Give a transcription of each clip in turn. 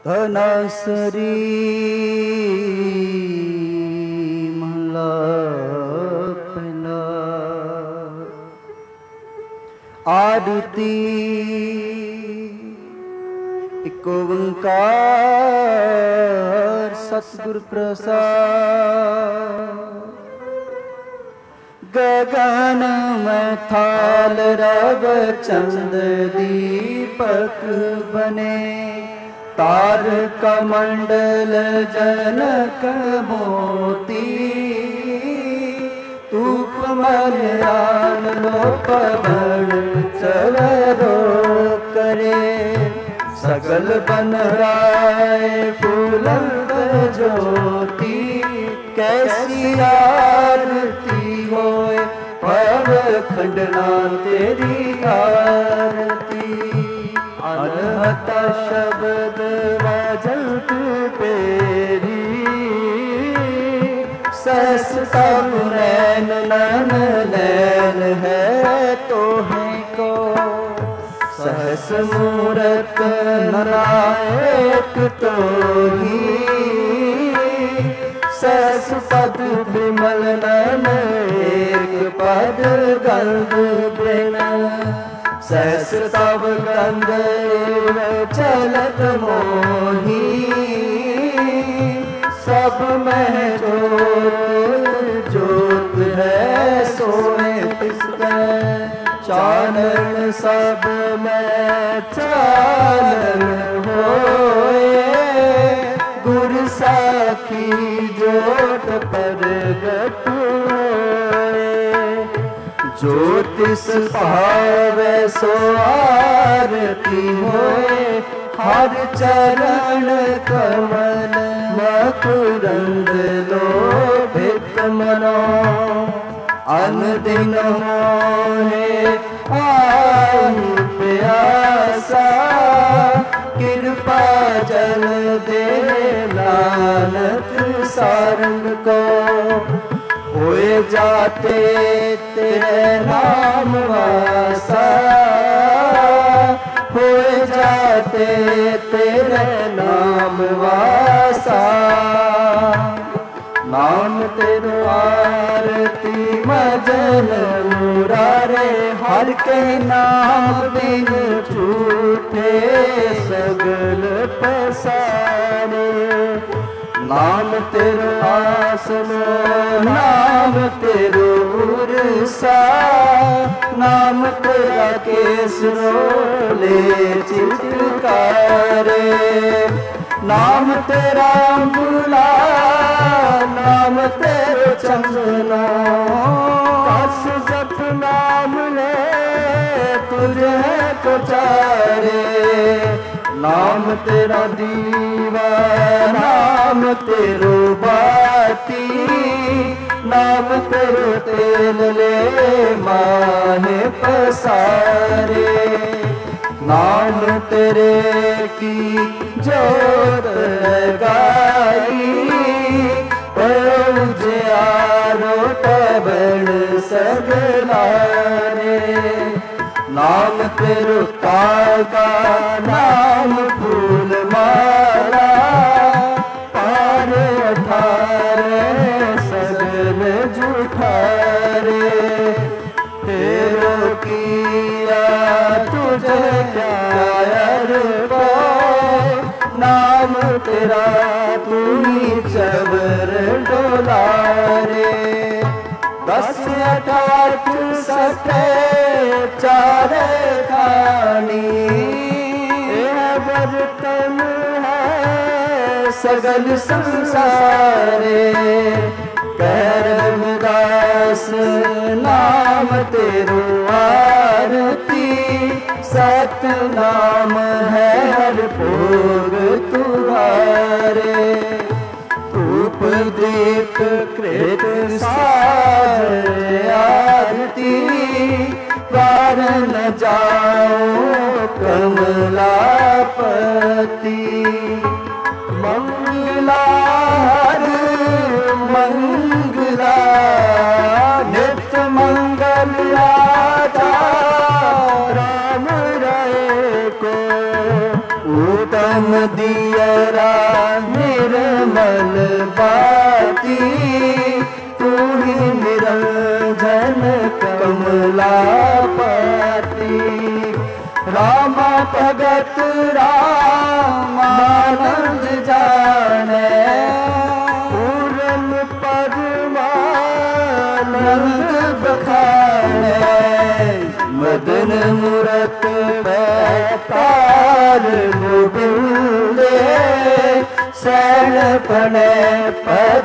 धनसरी महला पहला। आरती एक ओंकार सतगुर प्रसाद। गगन में थाल रव चंद दीपक बने। तार कमंडल जनक मोती। तूप मलयान लो पवन चलो करे। सगल बन राय फूलंत ज्योति। कैसी आरती होए पव खंडना तेरी आरती। अनहत शब्द वाजंत पेरी। सहस तब नैन नन नैन है तो है को। सहस मूरत नायक तो ही। सहस पद विमल नन एक पद गंध बिना। सहस तब गंध चलत मोही। सब में जोत जोत है सोए तिसका। चानन सब में चानन होए। गुर साखी जोत प्रगट होए। ज्योतिष पावे सो आरती होए। हर चरण कमल मकुरंद लोभित मनो। अनदिन मोहे आयु प्यासा। कृपा जल दे नानक सारंग को। होए जाते तेरे नाम वासा। होए जाते तेरे नाम वासा। नाम तेरो आरती मजन मुरारे। हर के नाम बिन छूटे सगल पसारे। नाम तेरो आसनो नाम तेरो उर्सा। नाम तेरा केसरो ले चितकारे। नाम तेरा अंबुला नाम तेरो चंदना। कस जप नाम ले तुझे पुचारे। नाम तेरा दीवा नाम तेरो बाती। नाम तेरो तेल ले माहे पसारे। नाम तेरे की जोत गाई। उजियारो पवन सगलारे। नाम तेरो तागा नाम फूल माला। पार अठारे सगल जुठारे। तेरो किया तुझे प्यार पाए। नाम तेरा तू ही चबर डोलारे। 10 18 सटे चार खानी। बर्तन है सगल संसारे। करमदास नाम तेरो आरती। सत नाम है हर भोग तुम्हारे। धूप दीप कृत साज आरती। पार न जाओ कमलापति। मंगला हर मंगला। नित्य मंगल राधा राम राय को। उत्तम दिया बाती, तू ही निरंजन कमलापति। राम भगत रामानंद जाने, पूरन परमानंद बखाने। मदन मूरत पैतार गोविंदे, सैन पने पद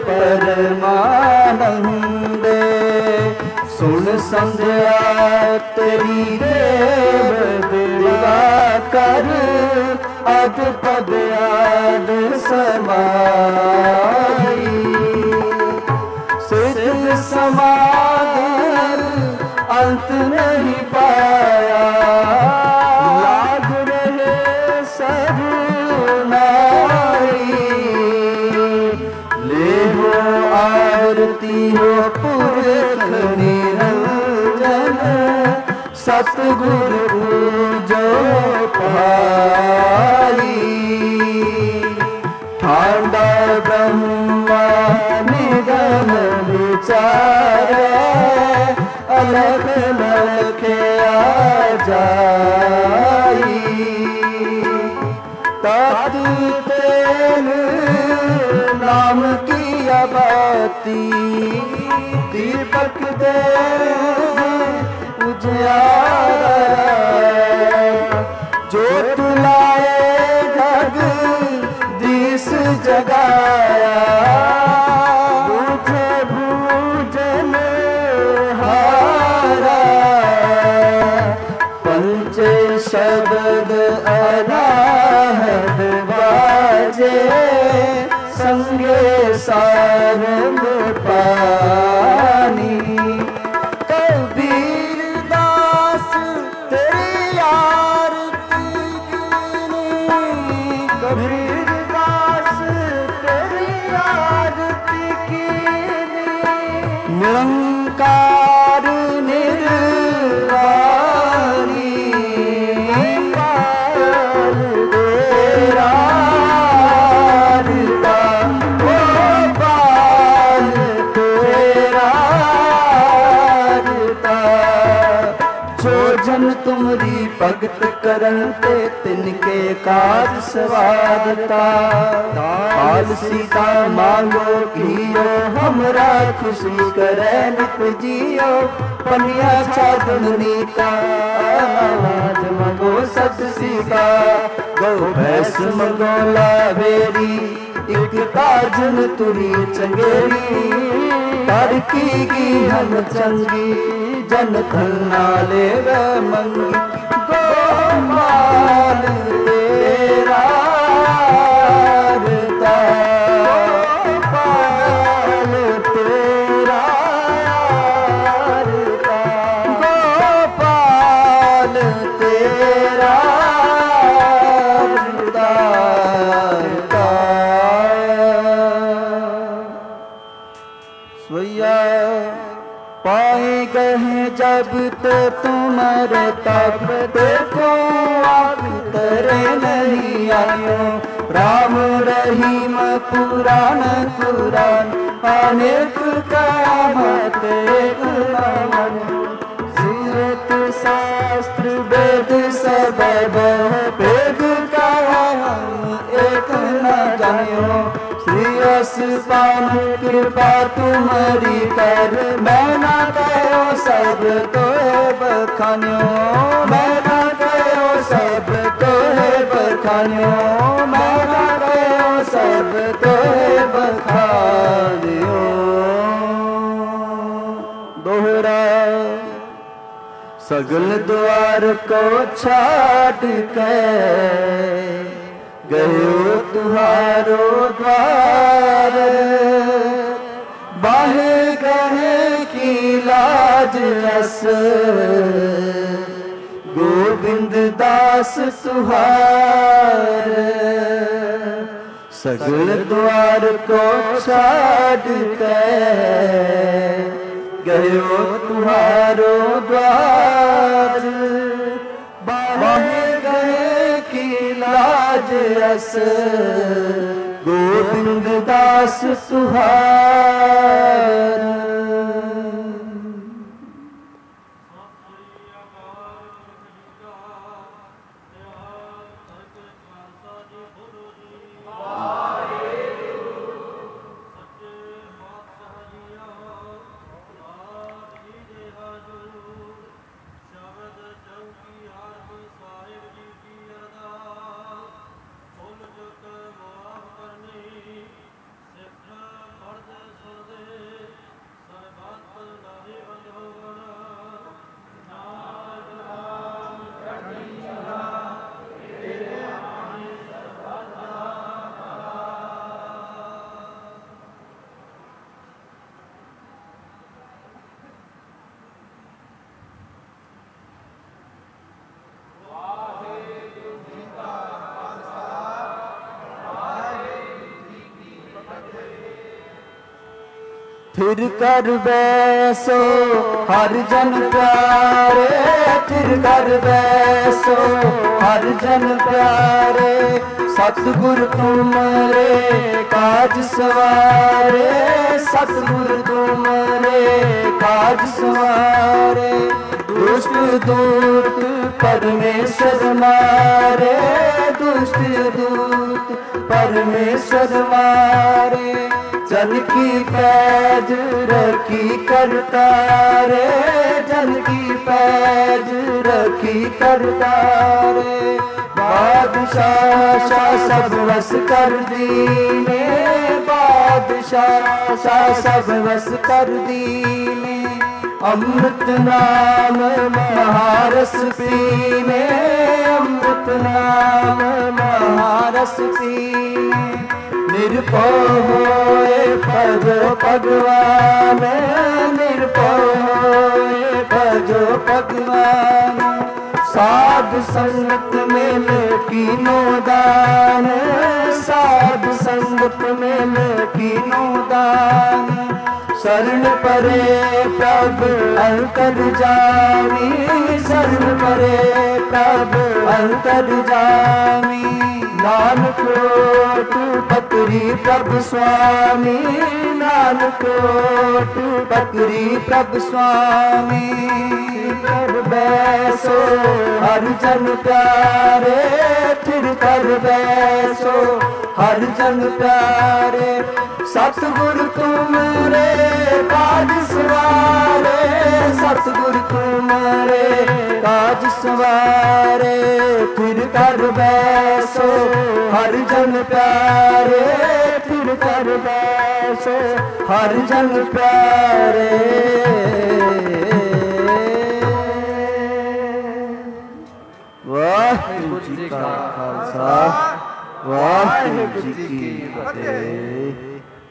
परमानंदे। सुन संध्या तेरी देव दिवा कर, अद पद आद समाई। सिद्ध समाधि अंत नहीं पाया, लाग रहे सरुनाई। ले हो आरती हो पुरख निरंजन, सतगुरु पूजो पाई। ठांडा ब्रह्मा निगम विचारे, अलख अलख आ जाई। तत् तेल नाम की आबाती, दीपक दे उजियारा। जोत लाए जग दीस जगाया, बुझे भूजन हारा। पंच शब्द अनाहत बाजे, संगे सारंग पानी। कबीर दास तेरी आरती कीनी, कबीर दास तेरी आरती कीनी। निरंकार निर्वाणी, पाल तेरा तुमरी भगत करन ते, तिनके काज सवादता। काल सीता मांगो कियो, हमरा खुशी करे नित जियो। पनिया छादनी का आवाज मंगो सत सीका। गौ भैंस मंगो लावेरी, एक ताजन तुरी चंगेरी। कर की हम चंगी, जन धन्ना ले मंगी। गोपाल तेरा रता, गोपाल तेरा रता, गोपाल तेरा रता। सोया पाए गए जब तो तुम्हारे तब, देखो आप तरे नहीं आयो। राम रहीम पुराण पुराण, अनेक कामत एक नाम। सीरत शास्त्र वेद सब वेद का एक न जानियो। श्रीयस पान कृपा तुम्हारी कर, मैं ना कहो सब तोहे बखान्यो। मैं ना कहो सब तोहे बखान्यो, मैं ना कहो सब तोहे बखान्यो। दोहरा सगल द्वार को छाड़ के, गयो तुहारो द्वार। बाहे गहे की लाज रस, गोविंद दास तुहार। सगल द्वार को छाड़ के, गयो तुहारो द्वार। बाहे गए की लाज रस, गोविंद दास दास तुहार। फिर कर बैसो हर जन प्यारे, फिर कर बैसो हर जन प्यारे। सतगुरु तुमरे काज सवारे, सतगुरु तुमरे काज सवारे। दुष्ट दूत परमेश्वर मारे, दुष्ट दूत परमेश्वर मारे। जन की पैज रखी करतारे, जन की पैज रखी करतारे। बादशाह शाह सब वस कर दीने, बादशाह शाह सब वस कर दीने। अमृत नाम महारस पीने, अमृत नाम महारस पीने। निर्भय होए भजो भगवान, निर्भय होए भजो भगवान। साध संगत में कीनो दान, साध संगत में कीनो दान। शरण परे प्रभु अंतर जामी, शरण परे प्रभु अंतर जामी। नानक ओट पकरी प्रभु स्वामी, नानक ओट पकरी प्रभु स्वामी। कर बैसो हर जन प्यारे, फिर कर बैसो हर जन प्यारे। सतगुरु तुमरे काज सवारे, सतगुरु तुमरे काज सवारे। फिर कर बैसो हर जन प्यारे, फिर कर बैसो हर जन प्यारे। वाहिगुरु जी का खालसा, वाहिगुरु जी की फतेह।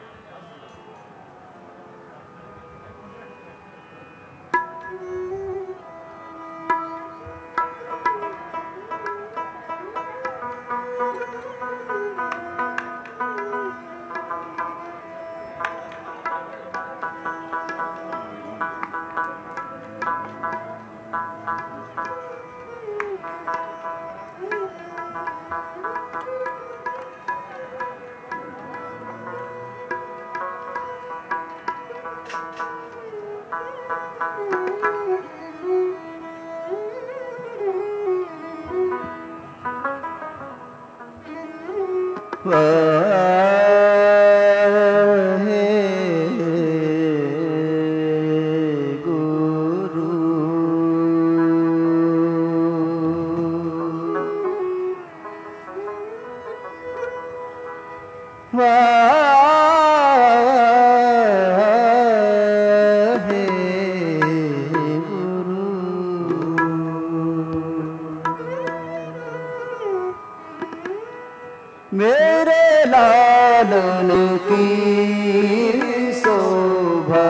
मेरे लालन की शोभा,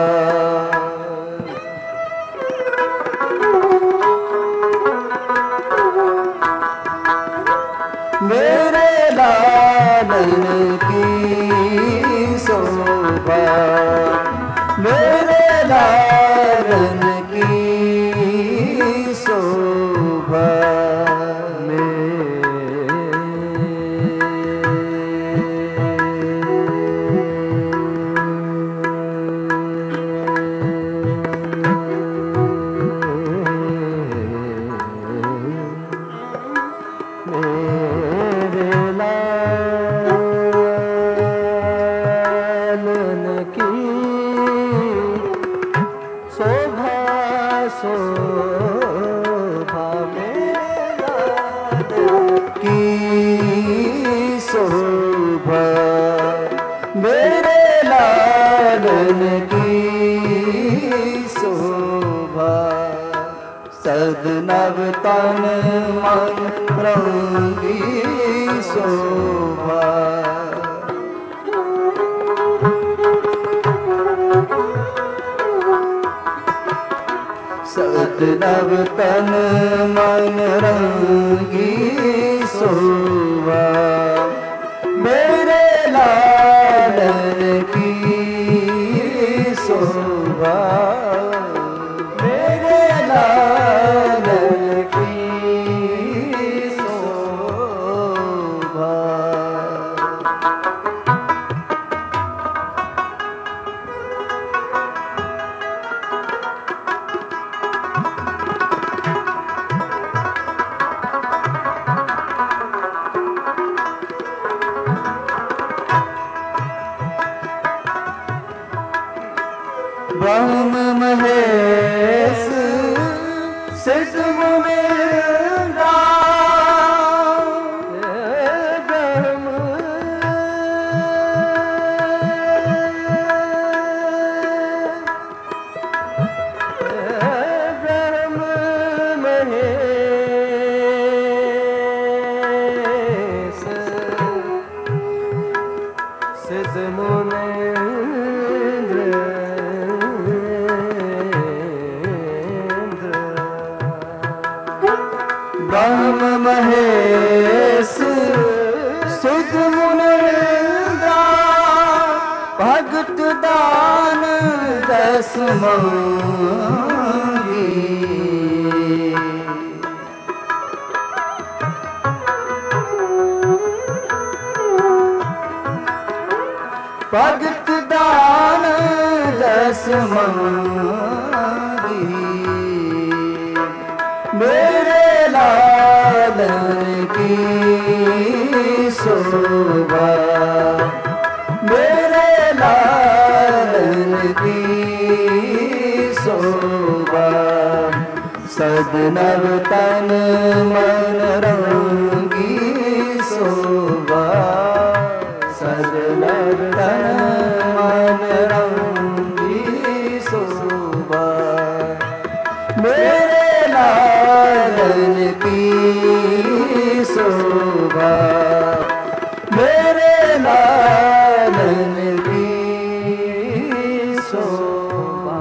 मेरे लालन की शोभा, मेरे लालन की शोभा। मेरे लालन की शोभा सदनव तन मन रंगी शोभा सदनव तन मन रंगी शोभा मेरे लालन की शोभा मेरे लालन की शोभा ब्रह्म महेश सिद्ध मुनीन्द्रा ब्रह्म महेश सिद्ध मुनीन्द्र ब्रह्म महेश सिद्ध मुनीन्द्रा भगत दान दस मांगी भगत दान दस मांगी मेरे लालन की शोभा मेरे लालन की शोभा सदनव तन मन रंगी शोभा सदनव तन मन रंगी शोभा मेरे लालन की शोभा मेरे लालन की शोभा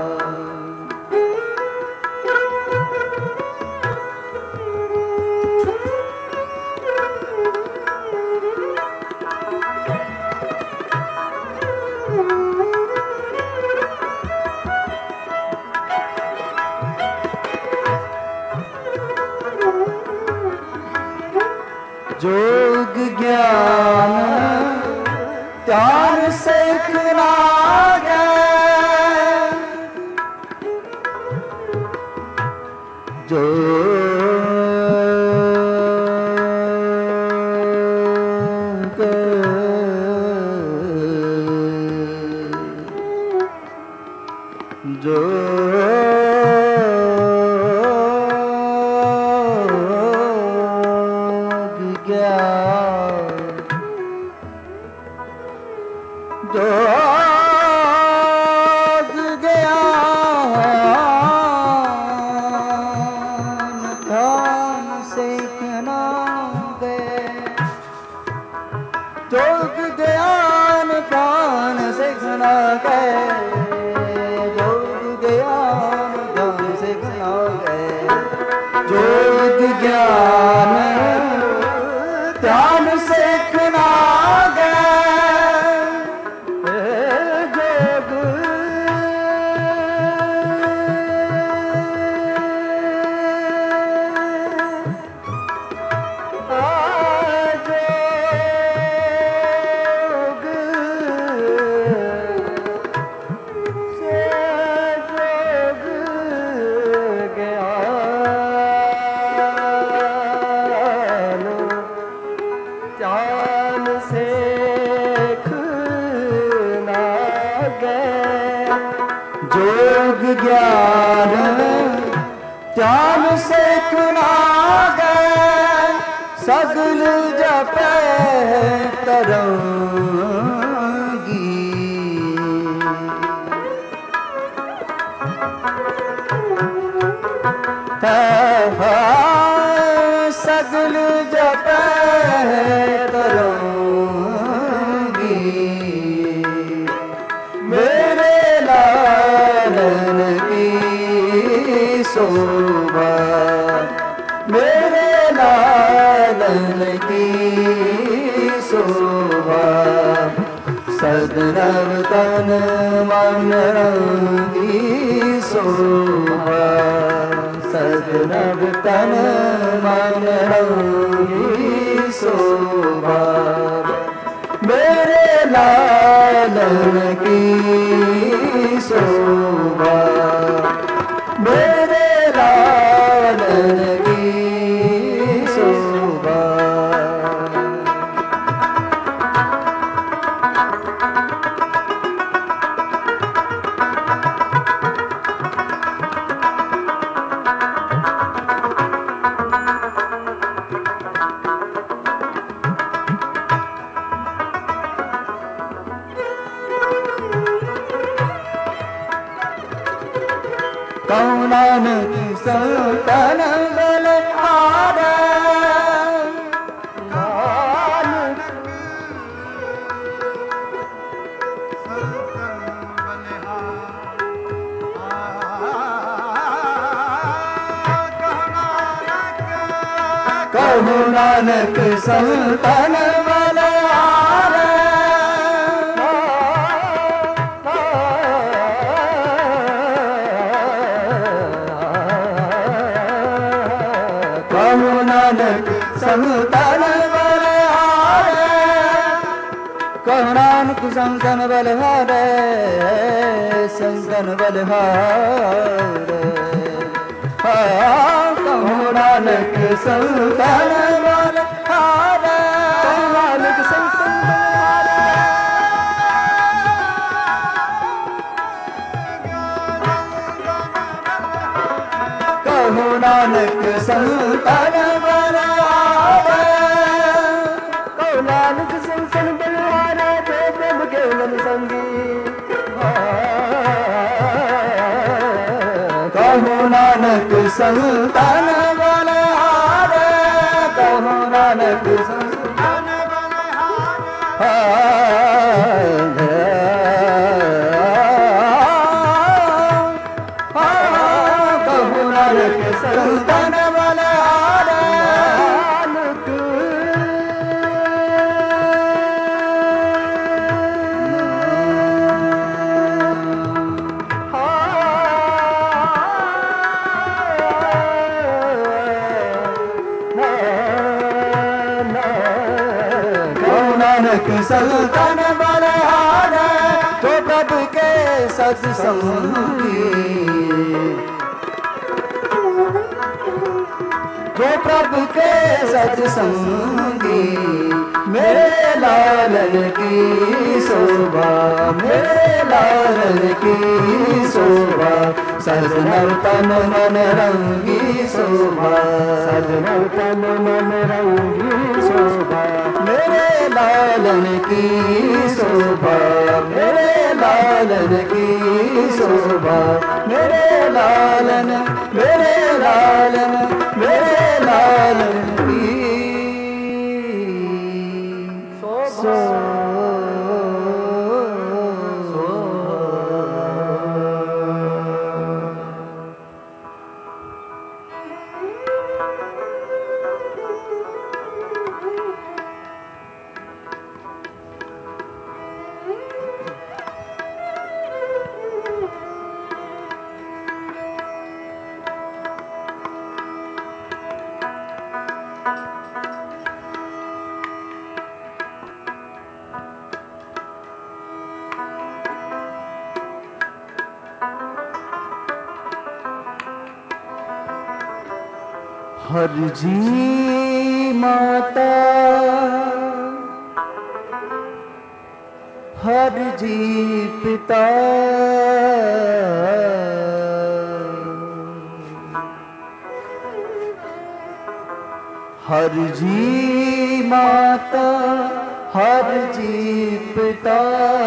जोग ज्ञान ध्यान सीखना जोग ज्ञान ध्यान सीखना गए जोग ज्ञान ध्यान सीखना गए जोग ज्ञान ध्यान सीखना गए जोग ज्ञान ध्यान सीखना जोग ज्ञान ध्यान सीखना गए सगल जपे तरंगी शोभा सदनव तन मन रंगी शोभा सदनव तन मन रंगी शोभा मेरे लालन की शोभा मेरे लालन की शोभा कौन संतन बलहार कहु नानक संतन बलहार नानक संतन बलहार कहु नानक संतन बलहार संतन बलहार कहु नानक संतन बलहार कहु नानक संतन कहु नानक संतन बलहार कहु नानक संतन बलहार प्रेम केवल संगी कहु नानक संतन बलहार कहु नानक संतन बलहार कहु नानक संतन बलहार नानक संतन बलहार तो प्रभु के सत्संगी तो प्रभु के सत्संगी मेरे लालन की शोभा मेरे लालन की शोभा सजनव तन मन रंगी शोभा सजनव तन मन रंगी शोभा मेरे लालन की शोभा मेरे लालन की शोभा मेरे लालन मेरे लालन मेरे लालन की शोभा हर जी माता हर जी पिता हर जी माता हर जी पिता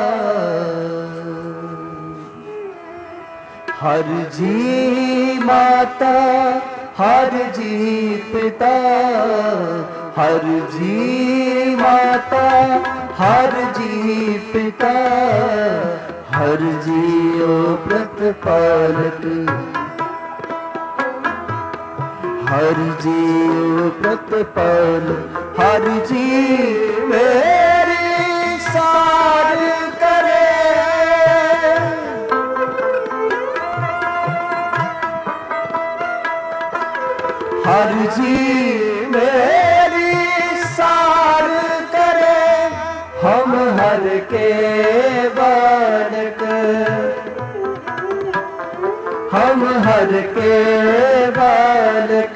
हर जी माता हर जी पिता हर जी माता हर जी पिता हर जी ओ प्रतिपालक हर जी ओ प्रतिपालक हर जी में हर जी मेरी सार करे, हम हर के बालक, हम हर के बालक।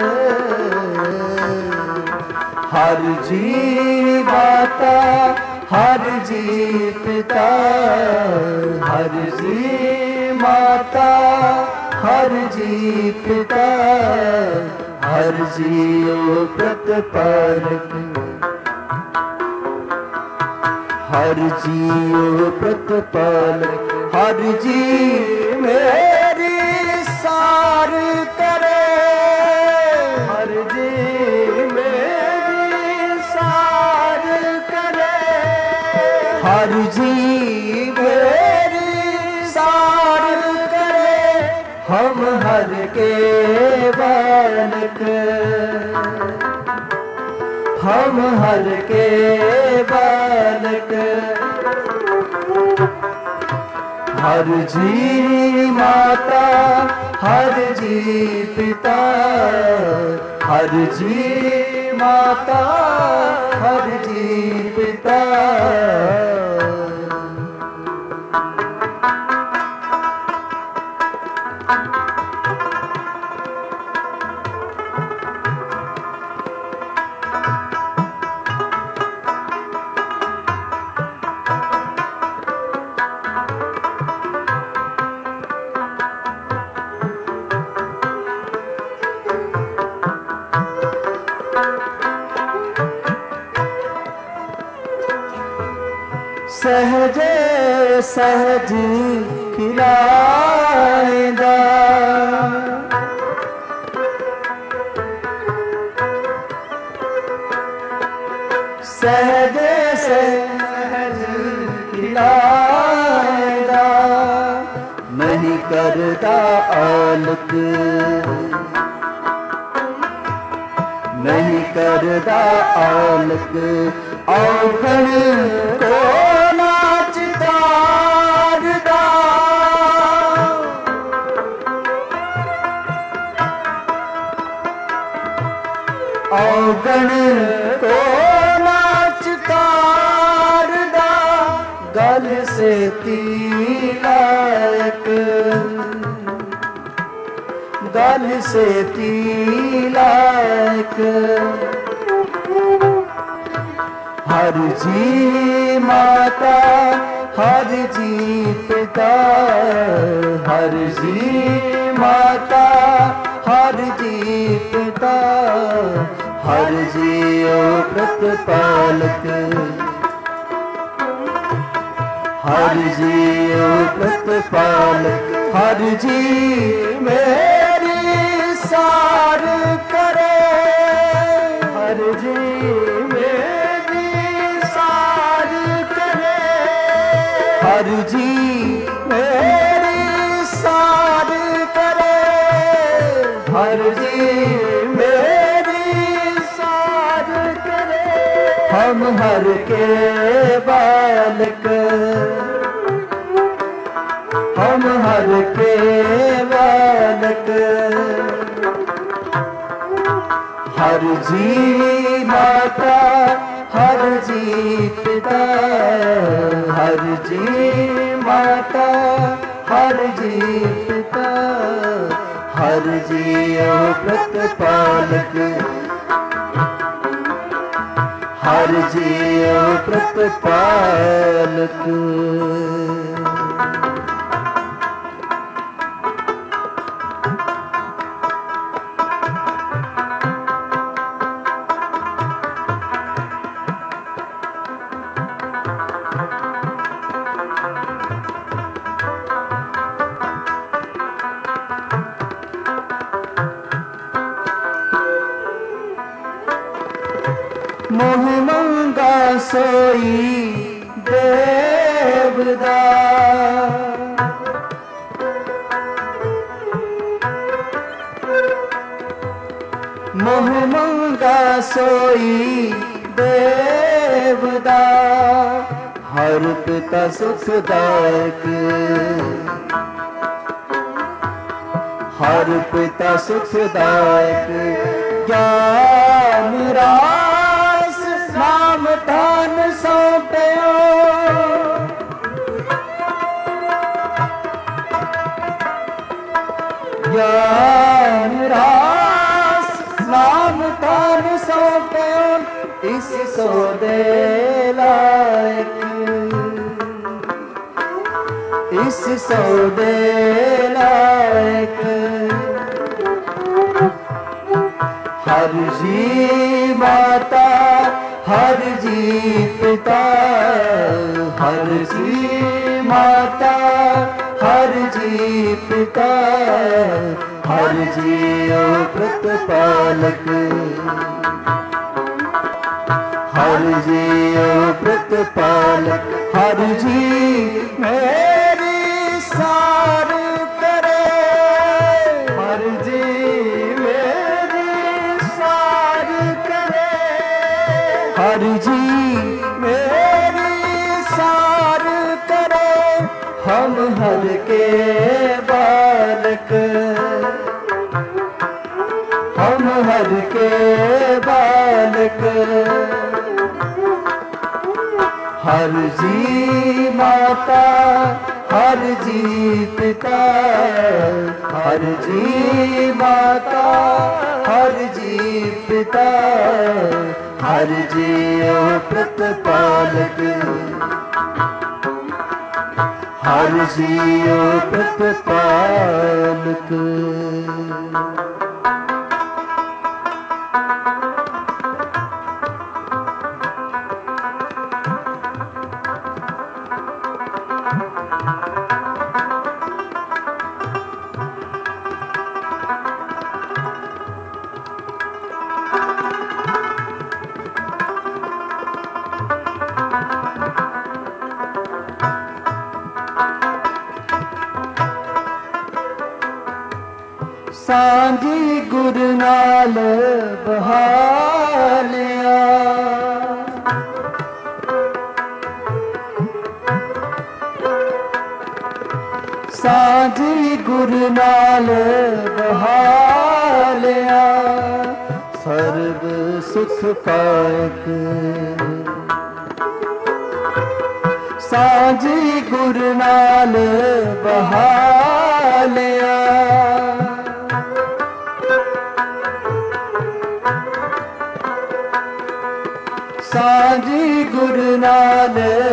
हर जी माता, हर जी पिता, हर जी माता, हर जी पिता, हर जी ओ प्रतिपालक, हर जी ओ प्रतिपालक। हर जी मेरी सार करे, हर जी मेरी सार करे, हर जी मेरी सार करे, हम हर के बालक, हम हर के बालक। हर जी माता, हर जी पिता, हर जी माता, हर जी पिता। सहजे सहज खिलाएगा, सहजे सहज खिलाएगा, नहीं करता आलत, नहीं करता आलत। औगण को औगण को नाचता दा, गल से तिलक, गल से तिलक। हर जी माता, हर जी पिता, हर जी माता, हर जी पिता, हर जी ओ प्रतिपालक, हर जी ओ प्रतिपालक। हर जी मेरी सार करे, हर जी मेरी सार करे, हर जी मेरी सार करे, हर जी मेरी सार करे। हम हर के बालक, हम हर के बालक। हर जी माता, हर जी पिता, हर जी माता, हर जी पिता, हर जी ओ प्रतिपालक, हर जी ओ प्रतिपालक। मोह मंगा सोई देवदा, मोह मंगा सोई देवदा, हर पिता सुखदायक, हर पिता सुखदायक, ज्ञान रास नाम दान सौंपयो, ज्ञान रास नाम दान सौंपयो, इस सौदे लायक, इस सौदे लायक। हर जी माता हर जी पिता, हर जी माता हर जी पिता, हर जी प्रतिपालक, हर जी प्रतिपालक, हर जी मेरी सार करे, हर जी मेरी सार करे, हर जी मेरी सार करे, हम हर के बालक, हम हर के बालक। हर जी माता हर जी पिता, हर जी माता हर जी पिता, हर जी प्रतिपालक, हर जी प्रतिपालक। सांझी गुर नाल बहालिया, सांझी गुर नाल बहालिया, सर्व सुख पायक, सांझी गुर नाल बहालिया, सांझी गुर नाल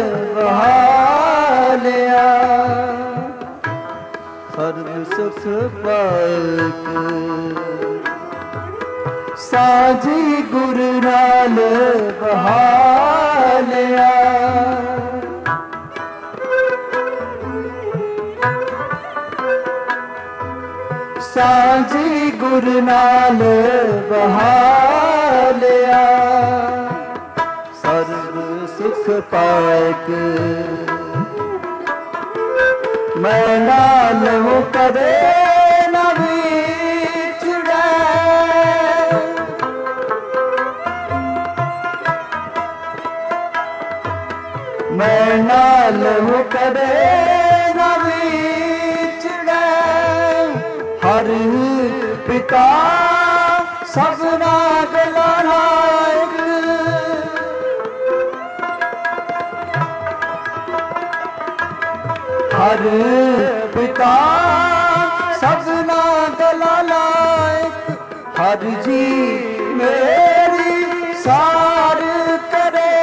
बहालिया, सर्व सुख पायक, सांझी गुर नाल बहालिया, सांझी गुर नाल बहालिया, सर्व सुख पायक। मैं नाल हूँ कदे न बिछड़े, मैं नाल हूँ कदे न बिछड़े, हर पिता सबना गला नायक, हर पिता सबना गला लायक, हर जी मेरी सार करे,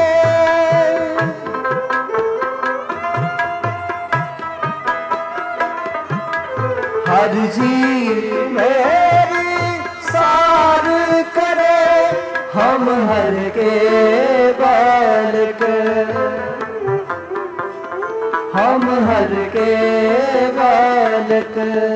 हर जी मेरी सार करे, हम हर के बालक, हम हर के बालक।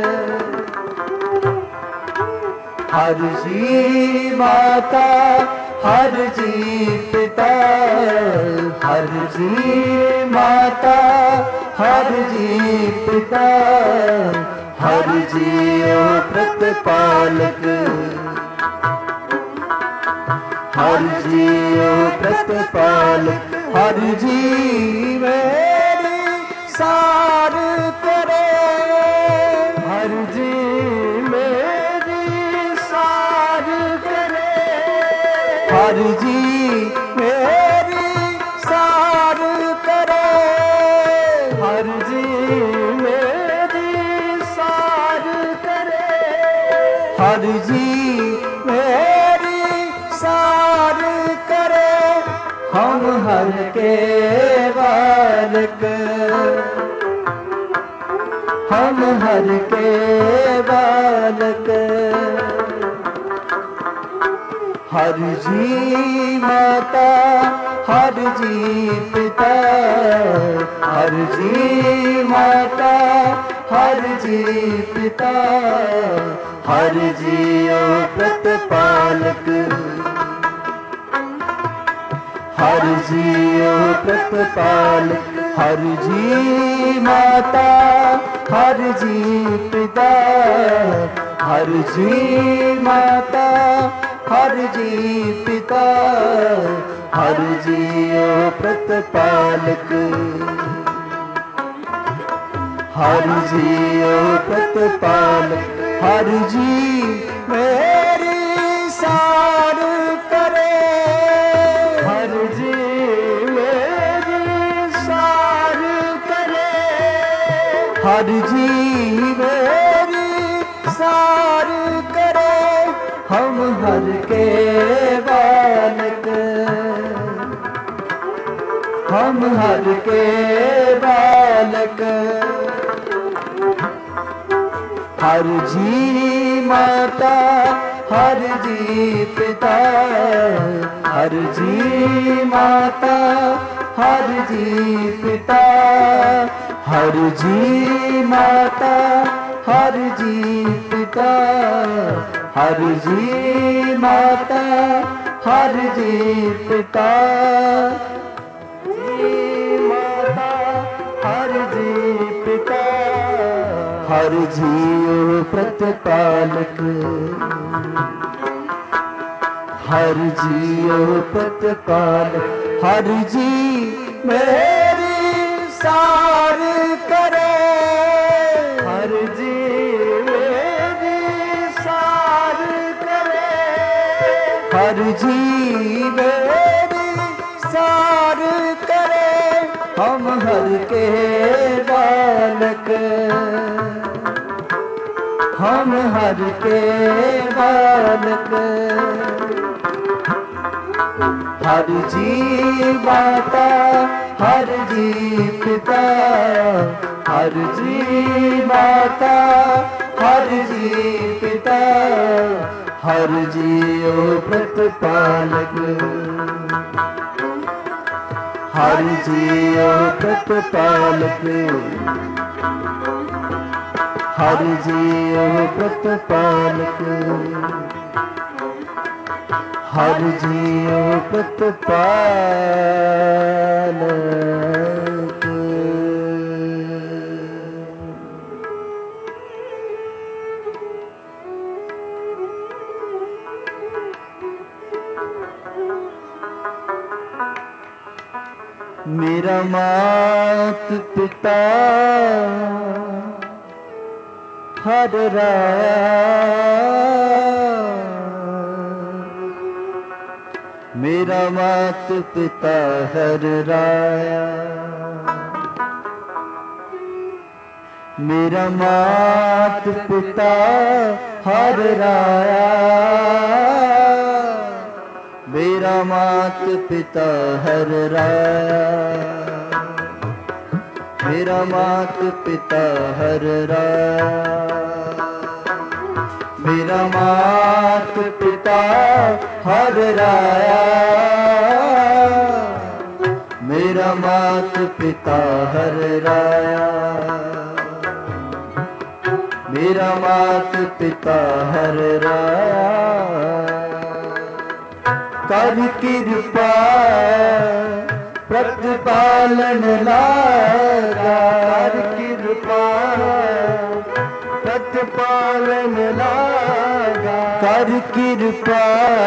हर जी माता हर जी पिता, हर जी माता हर जी पिता, हर जी प्रतिपालक, हर जी प्रतिपालक, हर जी मेरी सार करे, हर जी मेरी मेरी सार करे, हर जी मेरी सार करे, हम हर के बालक, हम हर के बालक। हर जी माता, हर जी पिता, हर जी माता, हर जी पिता, हर जी प्रतिपालक, हर जी प्रतिपालक। हर जी माता, हर जी पिता, हर जी माता, हर जी पिता, हर जी प्रतिपालक, हर जी प्रतिपालक। हर जी मेरी सार करे, हर जी मेरी सार करे, हर जी मेरी सार करे, हम हर के बालक, हम हर के बालक। हर जी माता, हर जी पिता, हर जी माता, हर जी पिता, हर जी माता, हर जी पिता, हर जी माता, हर जी पिता, जी माता, हर जी पिता, हर जी प्रतिपालक, हर जी प्रतिपालक। हर जी मेरी सार करे, हर जी मेरी सार करे, हर जी मेरी सार करे, हम हर के बालक, हम हर के बालक। हर जी माता, हर जी पिता, हर जी माता, हर जी पिता, हर जी प्रतिपालक, हर जी प्रतिपालक, हर जी प्रतिपालक, हर जी प्रतिपालक। मेरा मात पिता हर राया, मेरा मात पिता हर राया, मेरा मात पिता हर राया, मेरा मात पिता हर राया, मेरा मात पिता हर राया, मेरा मात पिता हर राया, मेरा मात पिता हर राया, मेरा मात पिता हर राया। कर कृपा प्रतिपालन लागा, कर कृपा प्रतिपालन लागा, कर कृपा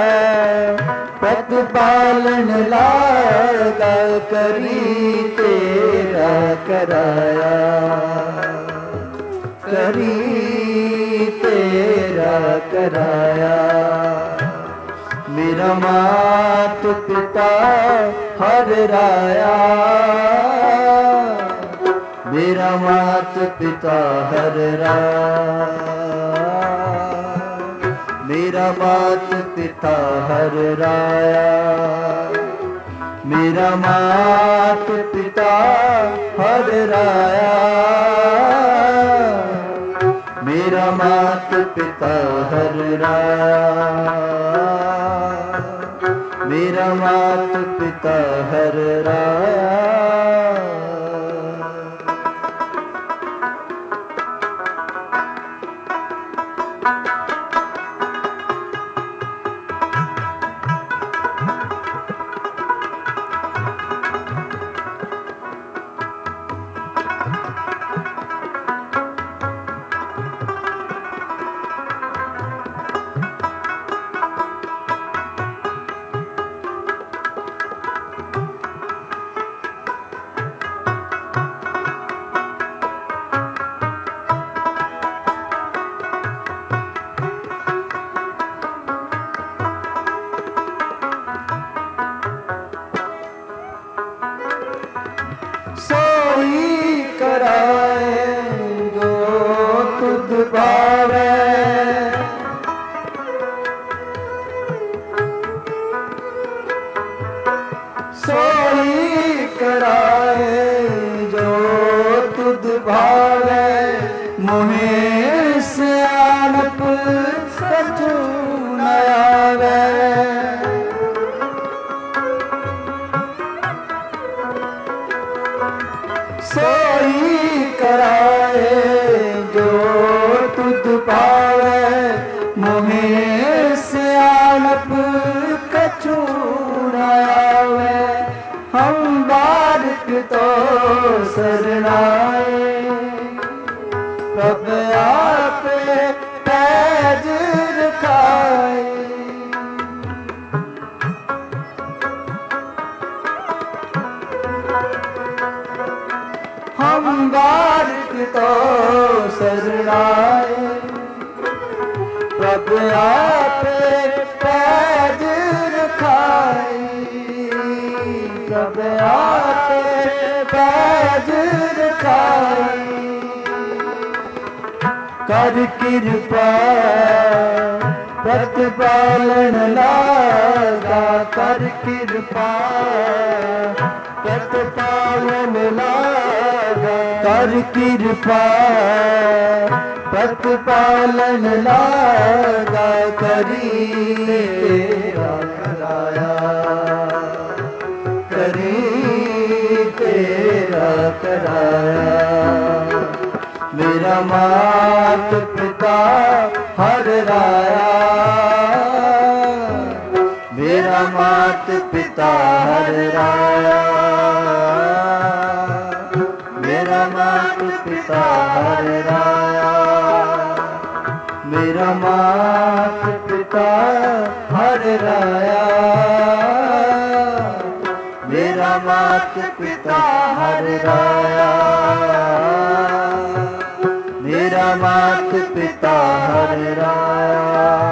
प्रतिपालन लागा, करी तेरा कराया, करी तेरा कराया। मेरा मात पिता हर राया, मेरा मात पिता हर राया, मेरा मात पिता हर राया, मेरा मात पिता हर राया, मेरा मात पिता हर राया, मेरा मात पिता हर राया। सोई कराए जो तुध भावे, सोई कराए जो तुध भावे, मोहे सियानप कछु न आवे। सोई कराए जो तुध पावे, मोहे सियानप कछु न आवे। हम बारिक तो शरणाए, प्रभ आप पैज रखाए। हम बारिक तो शरणाए, प्रभ आप पैज रखाए, प्रभ आप पैज रखाए। कर कृपा प्रतिपालन लागा, कर कृपा प्रतिपालन लागा, कर कृपा प्रतिपालन लागा। करी तेरा कराया, करी तेरा कराया। मेरा मात पिता हर राया, मेरा मात पिता हर राया, मेरा मात पिता हर राया, मेरा मात पिता हर राया, मेरा मात पिता हर राया, मेरा मात पिता हर राया।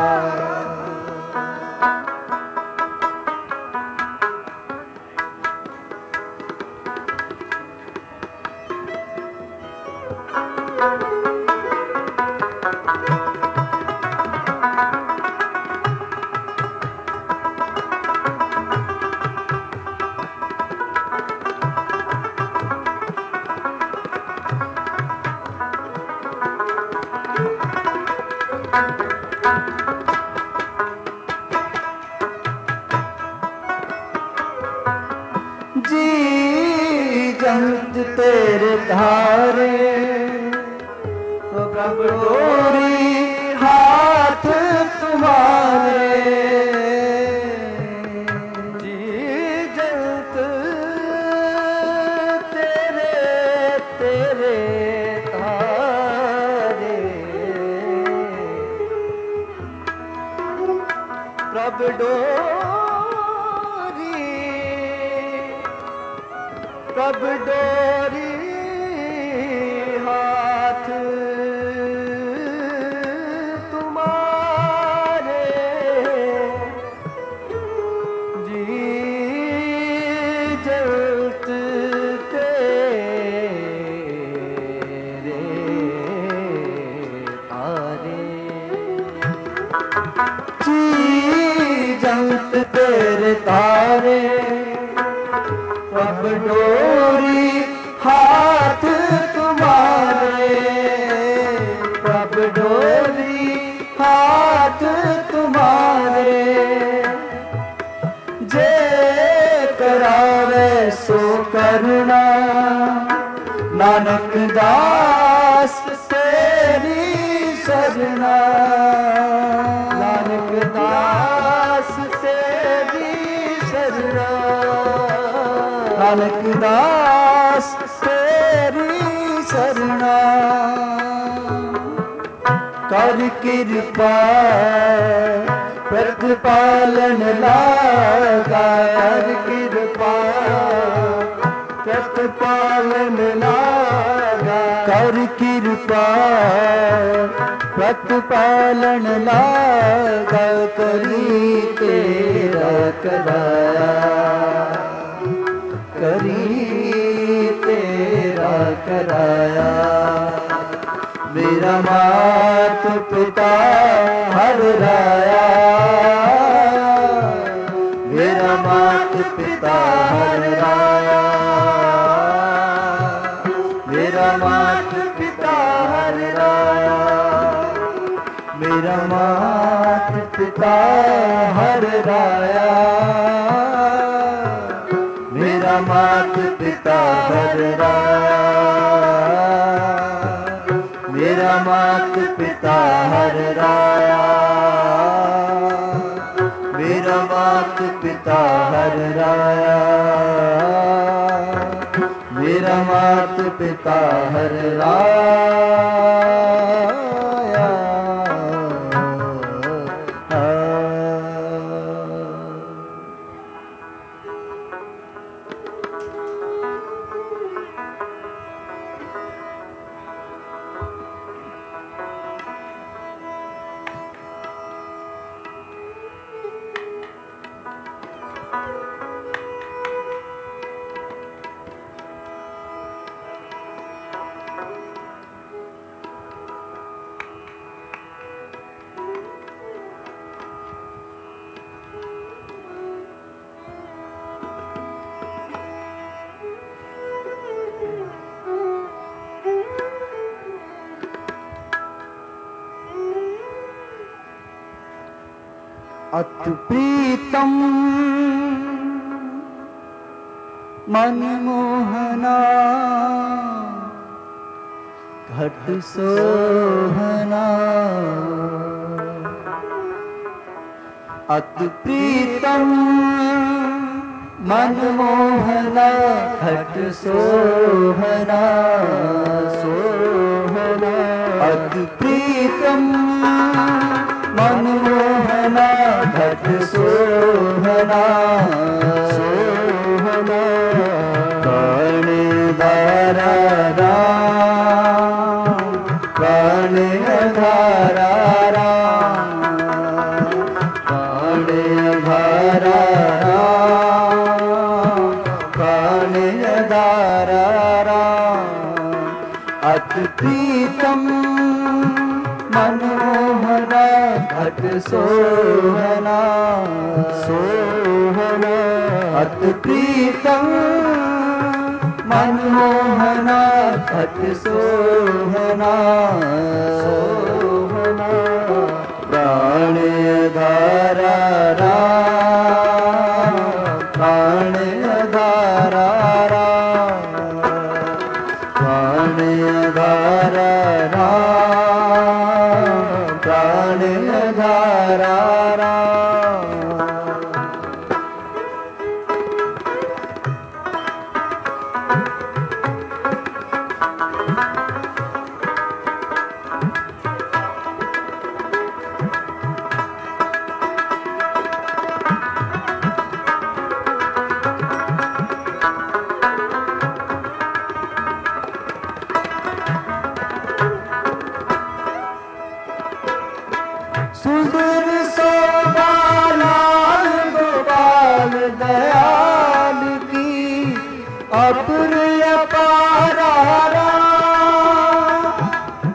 जी जंत तेरे धारे, प्रभ डोरी हाथ तुम्हारे। जी जंत तेरे तेरे धारे, प्रभ प्रभ डोरी हाथ तुम्हारे। जी जलत तेरे नानक दास तेरी सरना, नानक दास तेरी सरना, नानक दास तेरी सरना। कर कृपा प्रतिपालन लागा, कर कृपा प्रतिपालन लागा, कर कृपा प्रतिपालन लागा। करी तेरा कराया, करी तेरा कराया। मेरा मात पिता हर राया, मेरा मात पिता हर राया, मेरा मात पिता हर राया, मेरा मात पिता हर राया, मेरा मात पिता हर राया, मेरा मात पिता हर राया, मेरा मात पिता हर राया, मेरा मात पिता हर राया। अति प्रीतम मनमोहना, घट सोहना। अति प्रीतम मनमोहना, घट सोहना, सोहना। अति प्रीतम मनमोहना, घट सोहना, सोहना। कर्णधारा राम, कर्णधारा राम, कर्णधारा राम, कर्णधारा राम। अति प्रीतम मनोहरा, घट सोहना, सोहना। अति प्रीतम मनोहरा, घट सोहना, सोहना। प्राणधारा राम, प्राणधारा राम, प्राणधारा राम, प्राणधारा राम। सुंदर शोभा लाल गोपाल दयाल की, अपुर अपारा राम।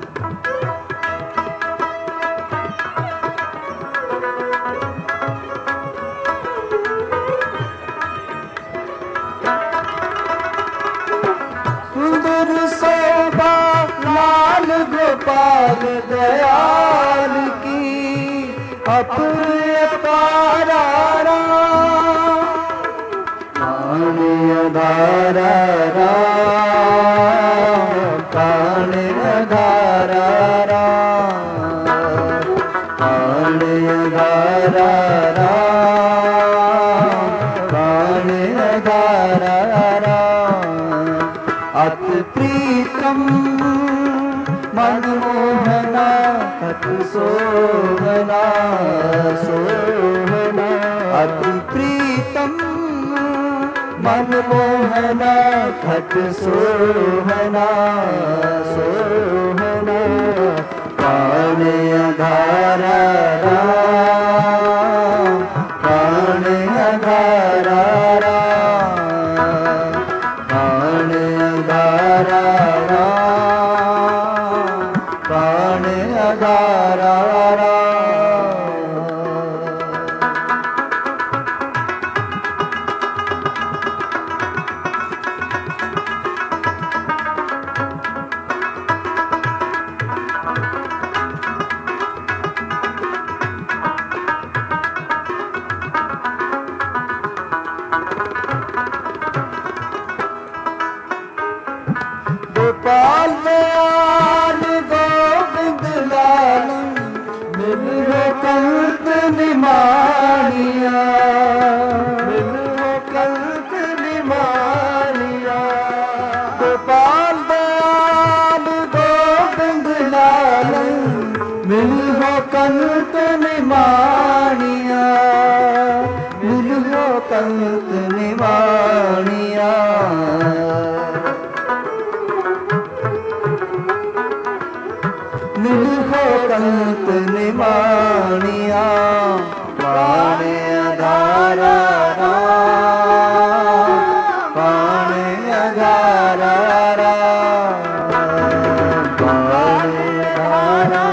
सुंदर शोभा लाल गोपाल दयाल की, अपुर अपारा राम। प्राणधारा राम, धारा राम, पाणी धारा राम, पाणी धारा राम। अति प्रीतम मनमोहना अति सोहना सोहना, अति प्रीतम मनमोहना घट सोहना सोहना, पाणी धारा राम, पाणी धारा राम, पाणी धारा राम, पाणी धारा राम। गोपाल दयाल गोविंद लाल मिलो कंत निमानिया, मिलो कंत निमानिया। गोपाल दयाल गोविंद लाल मिलो कंत निमानिया, मिलो कंत निमानिया। मिलो कंत निमानिया, पाणी धारा राम, पाणी धारा राम, पाणी धारा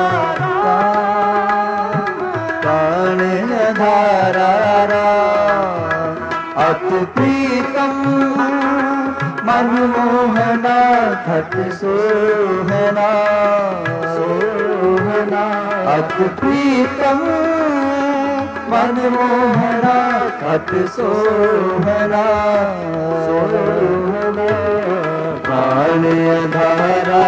राम, पाणी धारा राम। अति प्रीतम मनमोहना घट सोहना सोहना, अति प्रीतम मनमोहना घट सोहना सोहना, पाणी धारा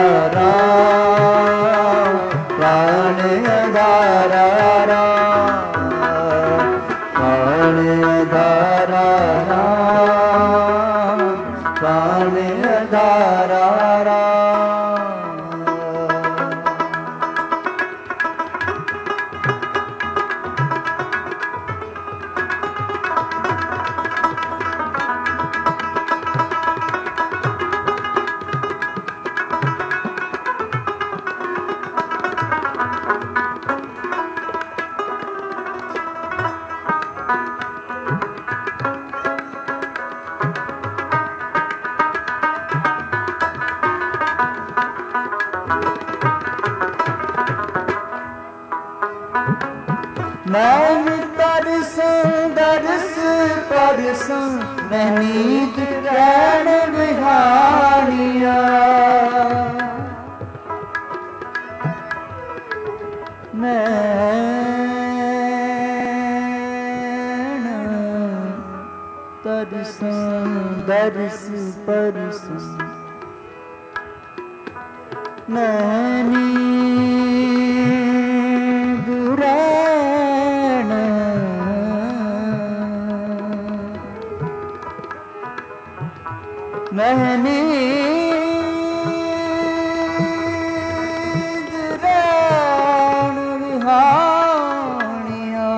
राम, पाणी धारा राम, पाणी धारा राम, पाणी धारा राम। नैन तरसं दरस परसं नैनीत रैन बिहारिया, नैन तरसं दरस परसं नैनी नैनी रैन बिहारिया,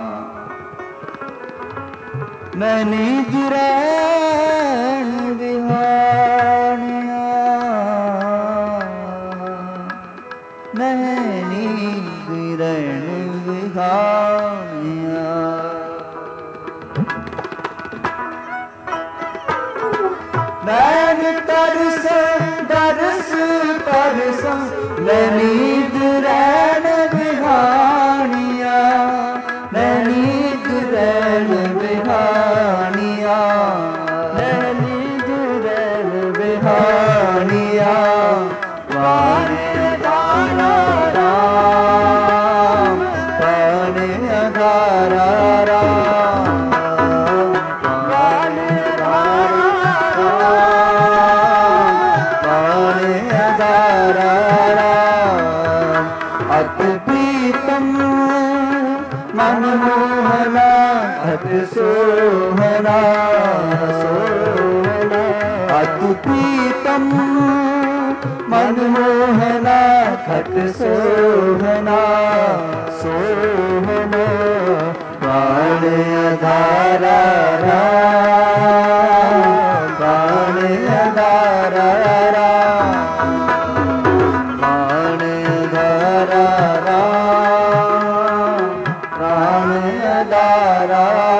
नैनी रैन बिहारिया, नैनी रैन बिहारिया। नैन तरसं दरस परसं नैनीत रैन बिहारिया, नैनीत रैन बिहारिया, नैनीत रैन बिहारिया। पाणी धारा राम, पाणी धारा राम, पाणी धारा राम, पाणी धारा राम। सोहना सोहना अति प्रीतम मनमोहना खट सोहना सोहना प्राण आधारा प्राण आधारा प्राण आधारा प्राण आधारा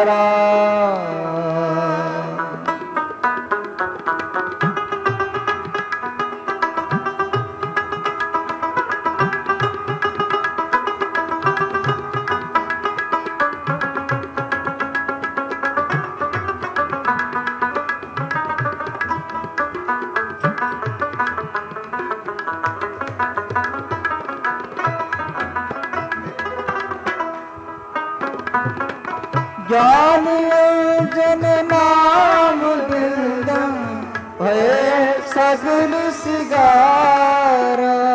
ज्ञान जन नाम बिंदम भय सगल सिगारा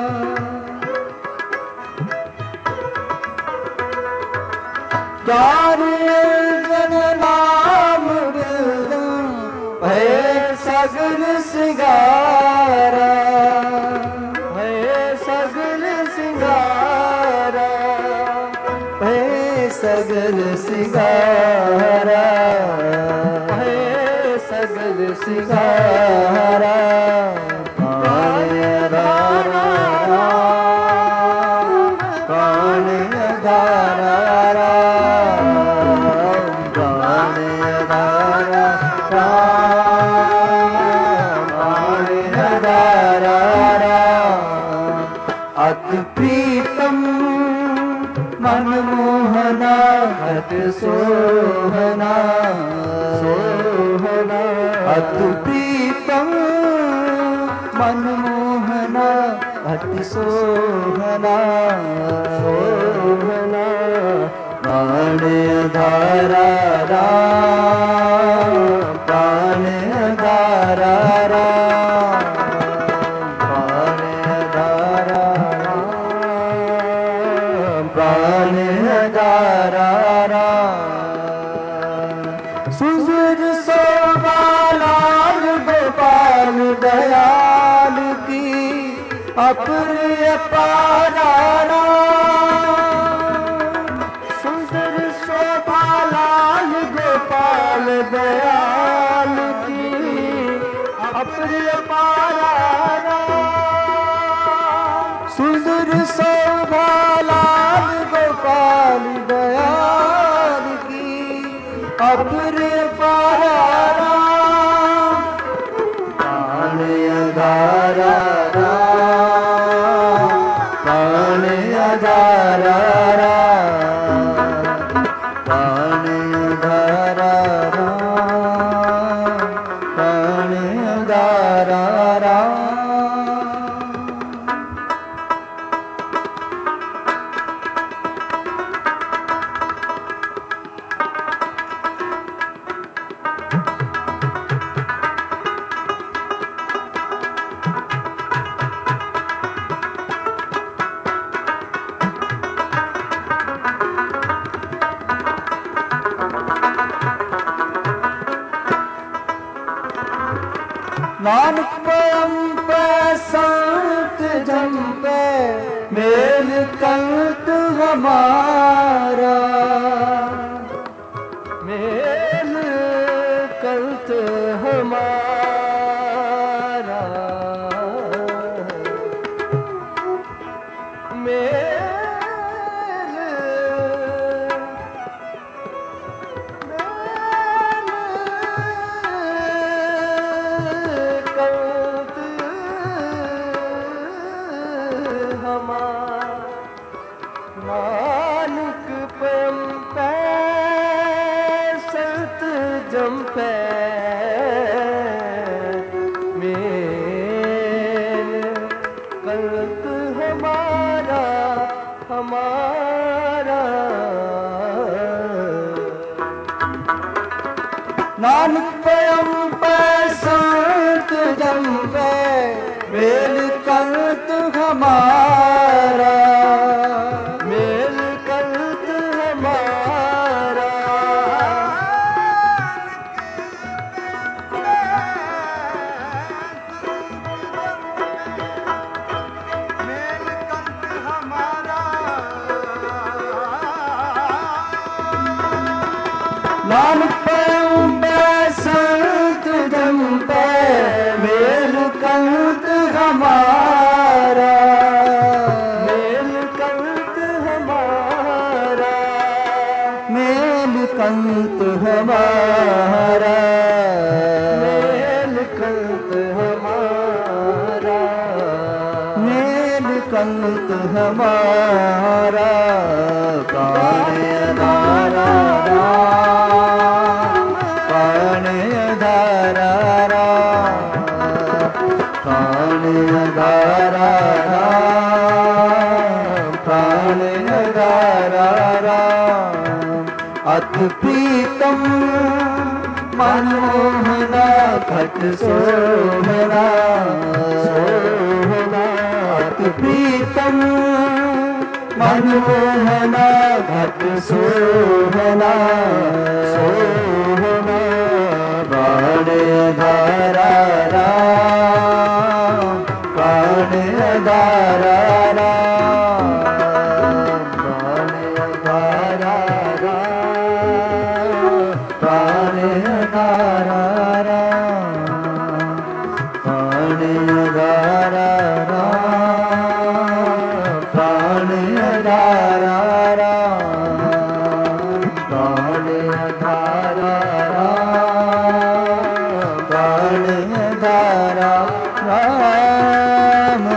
ज्ञान जन नाम बिंदम भय सगल सिगारा भय सगल सिगारा सगल सिगारा है सगल सिगारा प्राण आधारा प्राण आधारा प्राण आधारा प्राण आधारा अति प्रीतम मनमोहना हत सोहना सोहना अति प्रीतम मनमोहना हत सोहना सोहना प्राण आधारा प्राण आधारा सुंदर सोबालाल गोपाल दयाल की अपर अपारा सुंदर सोबालाल गोपाल दयाल की अपर अपारा सुंदर सोबालाल गोपाल दयाल की अपर पारा प्राण आधारा प्राण आधारा प्राण आधारा प्राण आधारा नानक परम संत जम पे मेल कंत हमारा मेल कंत हमारा नानक परम संत जम पे मेल कंत हमारा हमारा नानक परम संत जम पे मेल कंत हमारा मेल कंत हमारा नाम संत जंपे मेल कंत हमारा, मेल कंत हमारा, मेल कंत हमारा, मेल कंत हमारा, मेल कंत हमारा। प्राण धारा प्राण धारा प्राण धारा प्राण धारा। अति प्रीतम मनमोहना घट सोहना, सोहना अति प्रीतम मनमोहना घट सोहना, सोहना प्राण धारा प्राण धारा प्राण धारा प्राण धारा प्राण धारा प्राण धारा प्राण धारा प्राण धारा राम।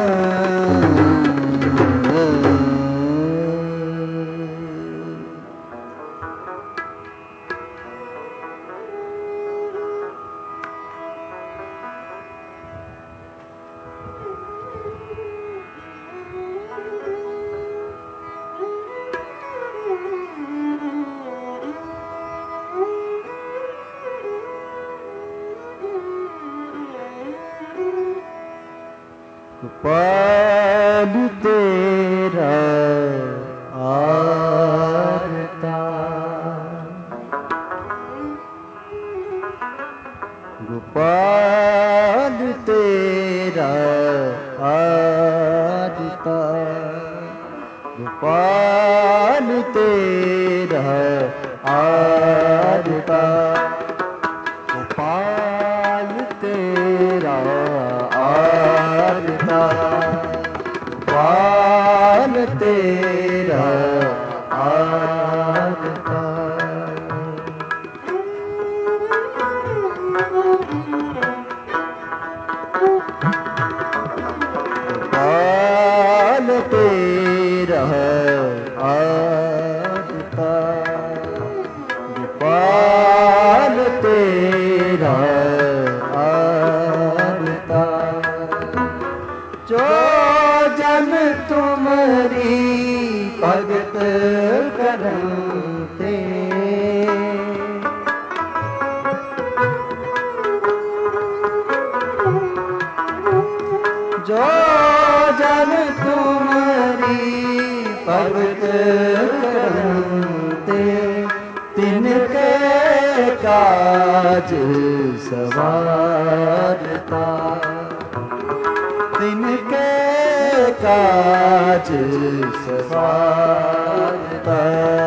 गोपाल तेरा आरता, गोपाल तेरा आरता, गोपाल तेरा आरता, गोपाल तेरा आरता, गोपाल तेरा आरता। गोपाल तेरा आरता, गोपाल तेरा आरता। जो जन तुम्हारी भगत करते, जो जन तुम्हारी भगत करते, तिनके काज सवारता, तिनके काज सवारता।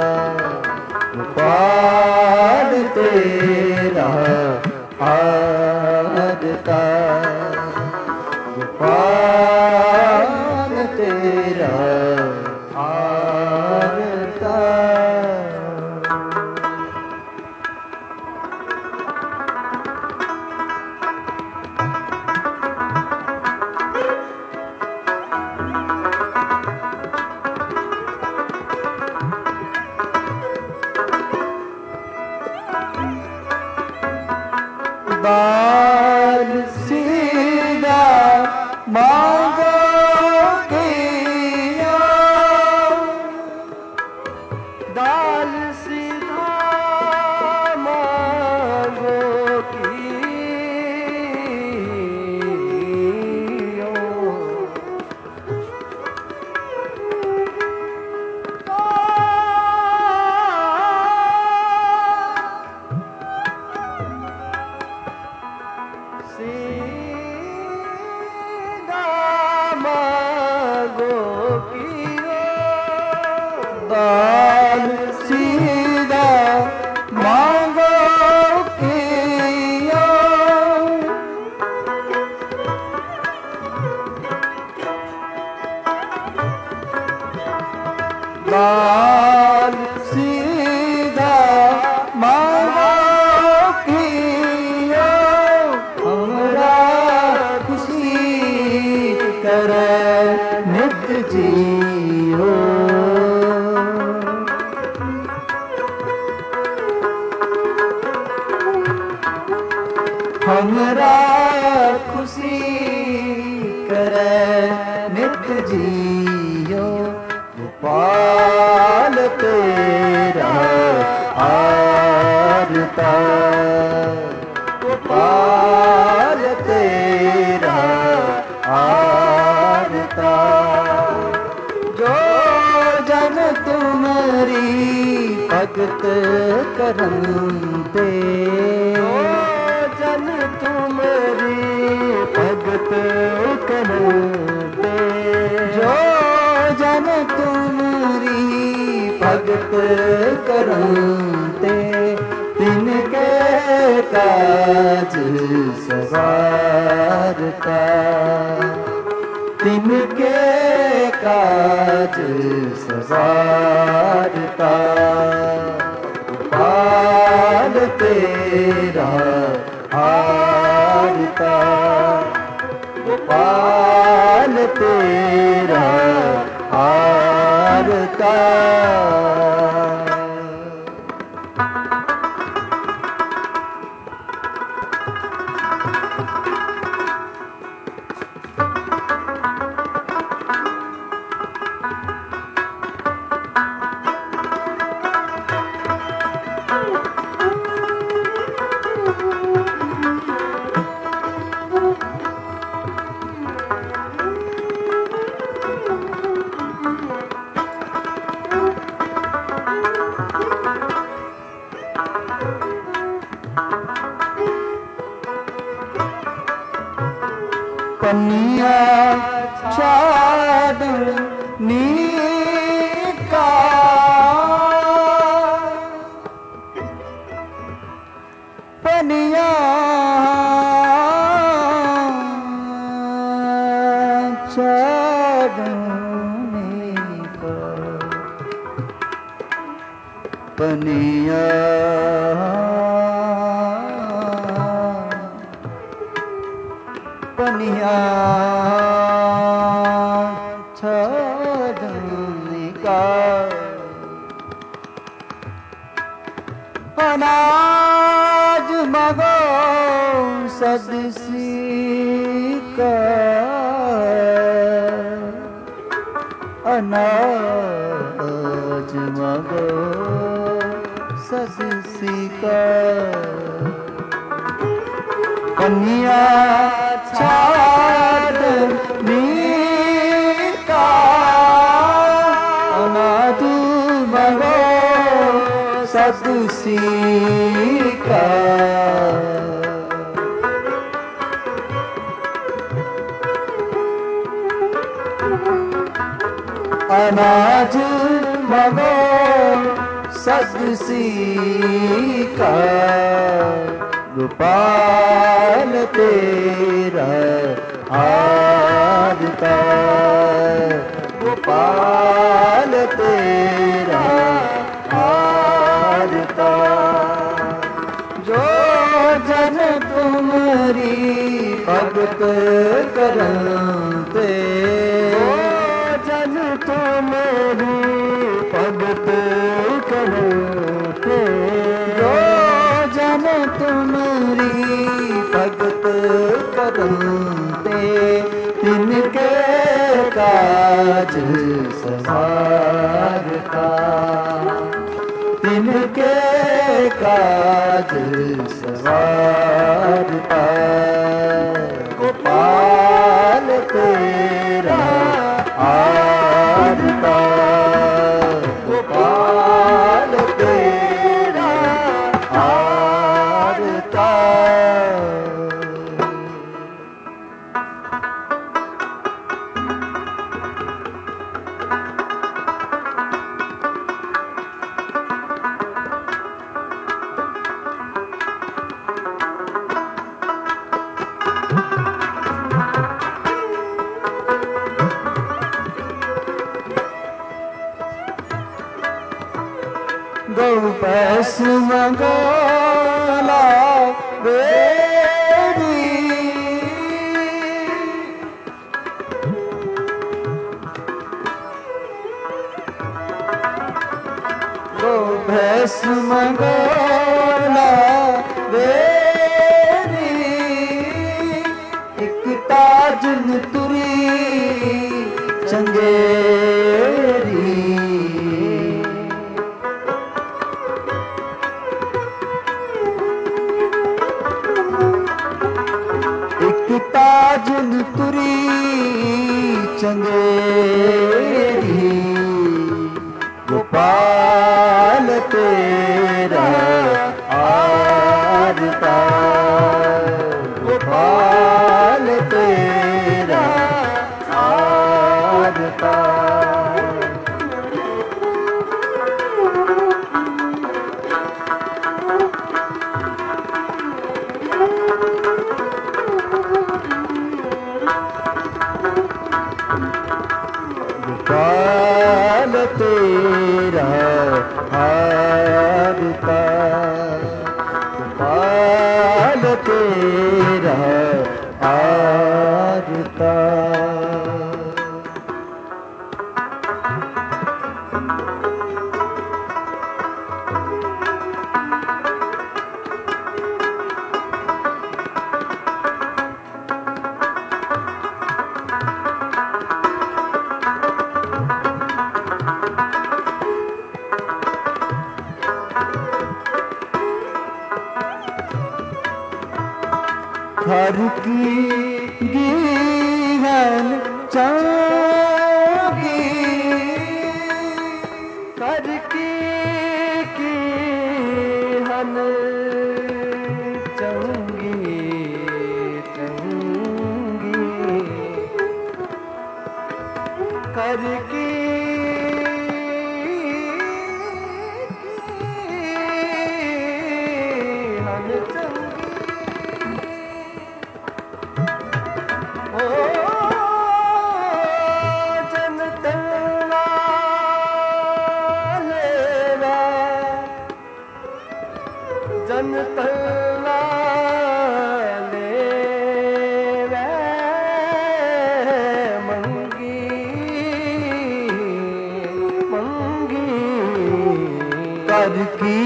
गोपाल तेरा आरता, गोपाल तेरा आरता। दाल सीधा मांगोगे या, दाल सीधा मांगोगी या, दाल सीधा मांगो सवाल सीधा मांगो कियो हमरा खुशी करे नित जियो हमरा खुशी करे नित जियो गोपाल तेरा आरता गोपाल तेरा आरता जो जन तुम्हारी भगत करते जन तुम्हारी भगत करते जो जन तुम्हारी भगत करते तिनके काज सवारता तिनके काज सवारता गोपाल तेरा आरता गोपाल तेरा आरता पनिया छाड़नी का पनिया छाड़नी का पनिया पनिया छाड़ने का अनाज मगो सदसी का अनाज मगो सदसी का पनिया छाड़नी का अनाज मगो सदसी का अनाज मगो सदसी का गोपाल तेरा आरता गोपाल तेरा आरता जो जन तुम्हारी भगत करते जन तुम्हारी भगत करते जो जन तुम्हारी भगत करते तिनके काज सवारता तिनके काज सवारता गोपाल तेरा आरता गोपाल तेरा आरता पैस मंगोला बेरी दो भैंस मंगोला बेरी एक ताजन तुरी चंगेरी एक ताजन तुरी चंगेरी गोपाल तेरा आरता गोपाल तेरा आरता गोपाल तेरा हारता गोपाल तेरा हारता हर की गीहन चागी हर की हन चंगी चंगी कर की हन चंगी जन तल्ला लेवे मंगी मंगी कर की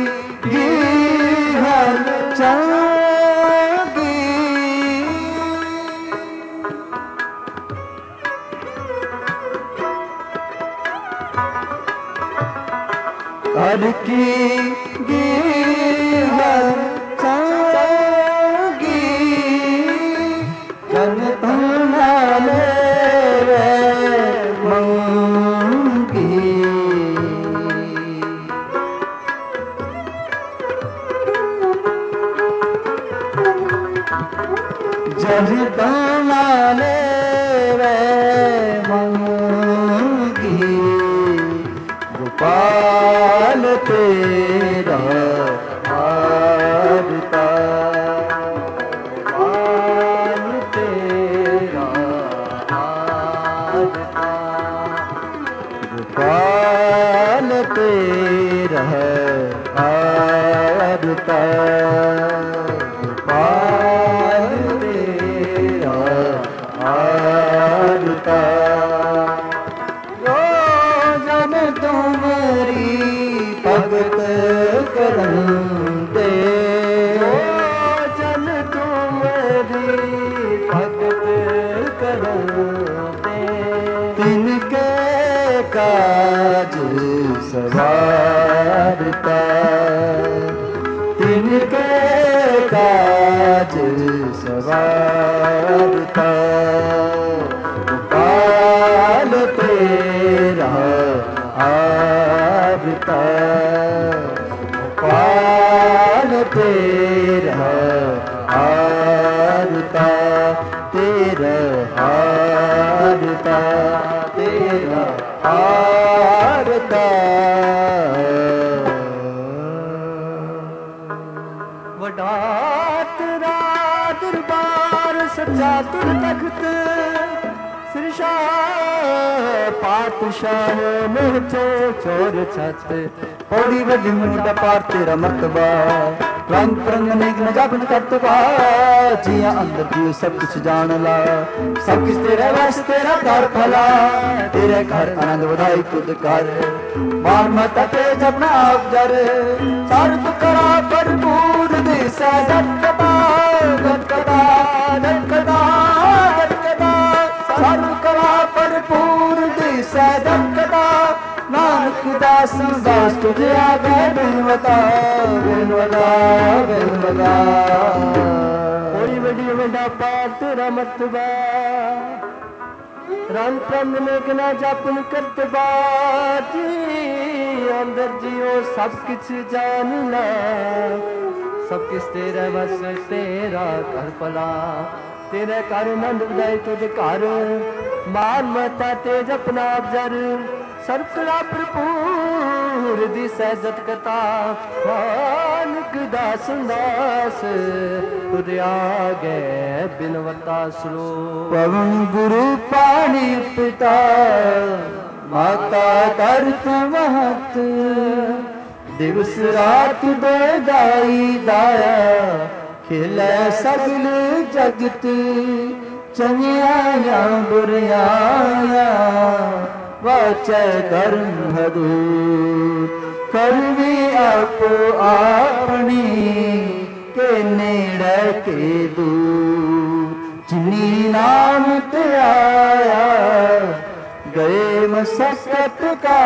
गीहन चागी कर की गीहन चागी जन तल्ला लेवे मंगी जन तल्ला लेवे मंगी गोपाल तेरा हारता गोपाल तेरा हारता गोपाल तेरा हारता गोपाल तेरा हारता तुम्हारी भगत करंदे जन तुम्हारी भगत करंदे तिनके काज सवारता तिनके काज सवारता गोपाल तेरा आरता गोपाल तेरा आरता तेरा आरता तेरा आरता वडा तेरा दरबार सच्चा तुर तख्त सिरशाह पातशाह मुझे चोर छत बड़ी बड़ी मुंडा पार तेरा मर्तबा रंग रंग निगन जबन करतबा जिया अंदर तू सब कुछ जान ला सब कुछ तेरे वश तेरा घर भला तेरे घर आनंद बधाई खुद कर मान मत तेज अपना आप जर सार तू करा भरपूर दिशा दटकदा दटकदा दटकदा दटकदा सार करा भरपूर दिशा दटकदा नानक दास दास तुझे आगे बिनवता बिनवता बिनवता कोई बड़ी बड़ा पार तेरा मतबा रंग रंग में गना जापन करतबा जी अंदर जियो सब कुछ जान ला सब किस तेरे बस तेरा घर भला तेरे घर नंद बधाई तुझे घर मान मता तेज अपना जर सरकला भरपूर दी सहजत कथा नानक दास दास तुझे आगे बिनवता सरो पवन गुरु पानी पिता माता तरत महत दिवस रात बेदाई दाया खिले सगल जगत चंगिया बुरियाया वाचे धर्म हदूर करवी आपो अपनी के नेड़े के दूर जिनी नाम ते आया गए मसकत का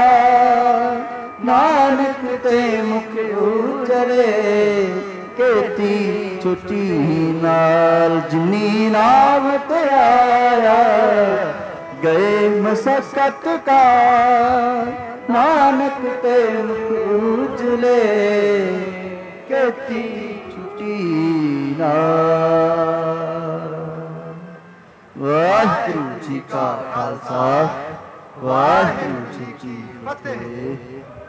नानक ते मुख उजरे केती छुट्टी नाल जिनी नाम ते आया गए मसकत का नानक ते मुख उजले केती छुट्टी नाल वाहिगुरू जी का खालसा वाहिगुरू जी की फतेह।